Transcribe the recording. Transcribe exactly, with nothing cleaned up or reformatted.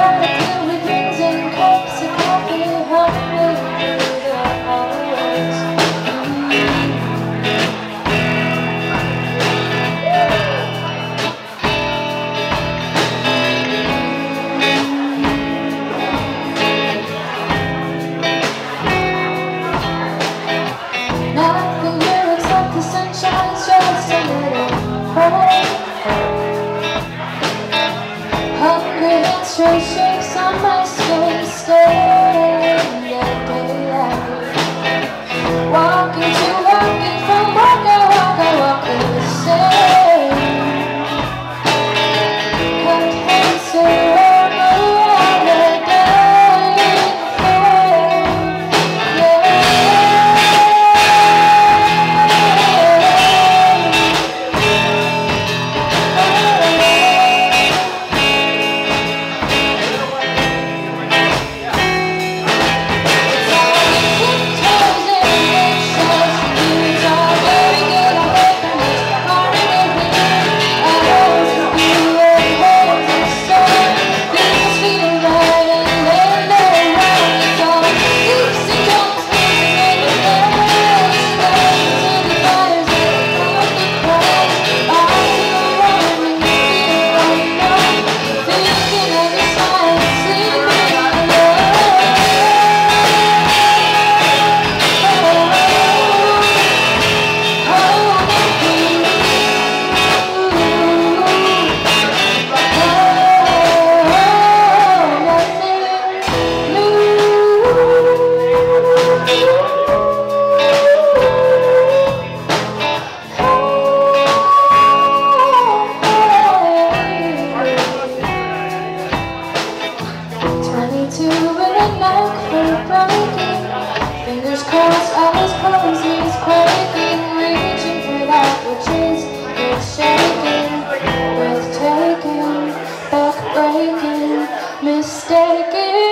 Stray shapes on my skin, staring at daylight. Walking to walking from walk I walk I walk the same. Cut hands around the dying flame. Fingers crossed, eyes closed, knees quaking, reaching for that which is, it's shaking, breathtaking, back-breaking, mistaken.